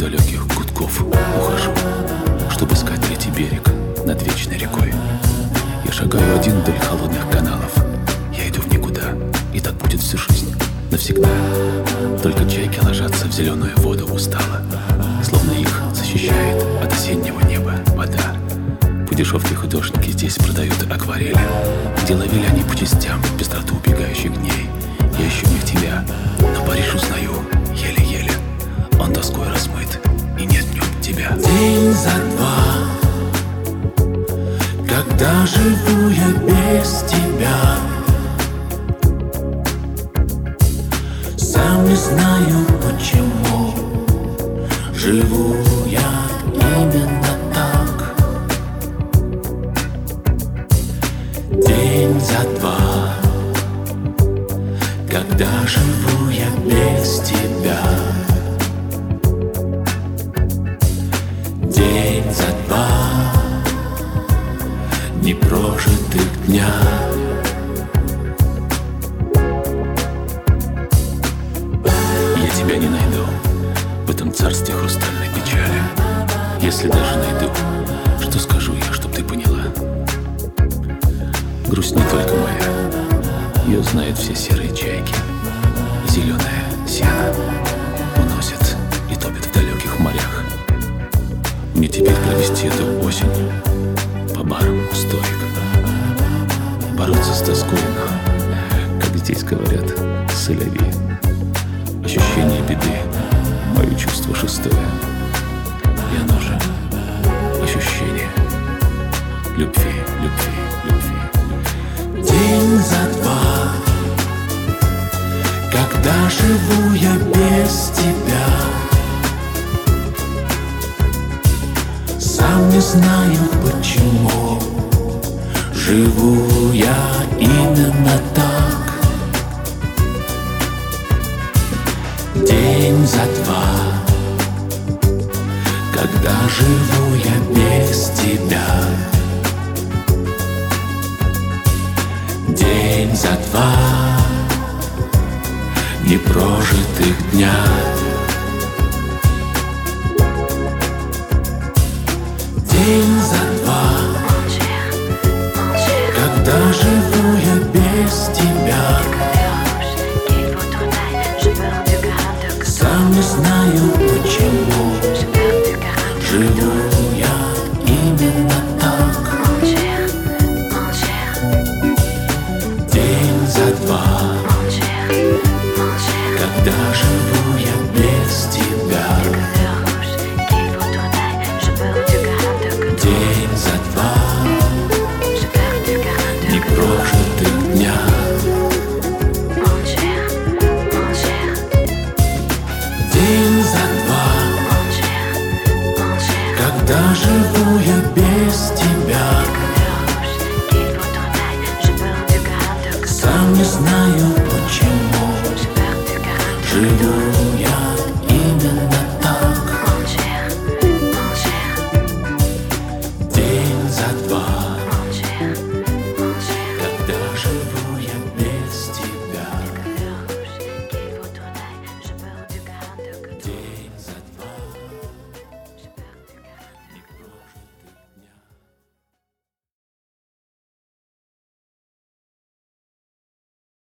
далеких гудков ухожу, чтобы искать третий берег над вечной рекой. Я шагаю один вдоль холодных каналов. Я иду в никуда, и так будет всю жизнь, навсегда. Только чайки ложатся в зеленую воду устало, словно их защищает от осеннего неба вода. По дешевке художники здесь продают акварели, где ловили они по частям пестроту убегающих дней. Я ищу в них тебя, но Париж узнаю еле-еле. Он тоской размыт, и нет в нем тебя. День за два, когда живу я без тебя, сам не знаю почему живу я именно так. День за два, когда живу я без тебя. День за два непрожитых дня. Я тебя не найду в этом царстве хрустальной печали. Если даже найду, что скажу я, чтоб ты поняла? Грусть не только моя, ее знают все серые чайки. Зеленое сено уносит и топит в далеких морях. Мне теперь провести эту осень по барам у стоек, бороться с тоской, но, как здесь говорят, соляви. Ощущение беды, мое чувство шестое, и оно же ощущение любви, любви, любви. День за два, когда живу я без тебя, сам не знаю почему живу я именно так. День за два, когда живу я без тебя. День за два непрожитых дня. День за два, когда живу я без тебя, сам не знаю почему живу я именно так. День за два, когда живу я без тебя. День за два непрожитых дня. День за два, когда живу я без тебя, сам не знаю почему живу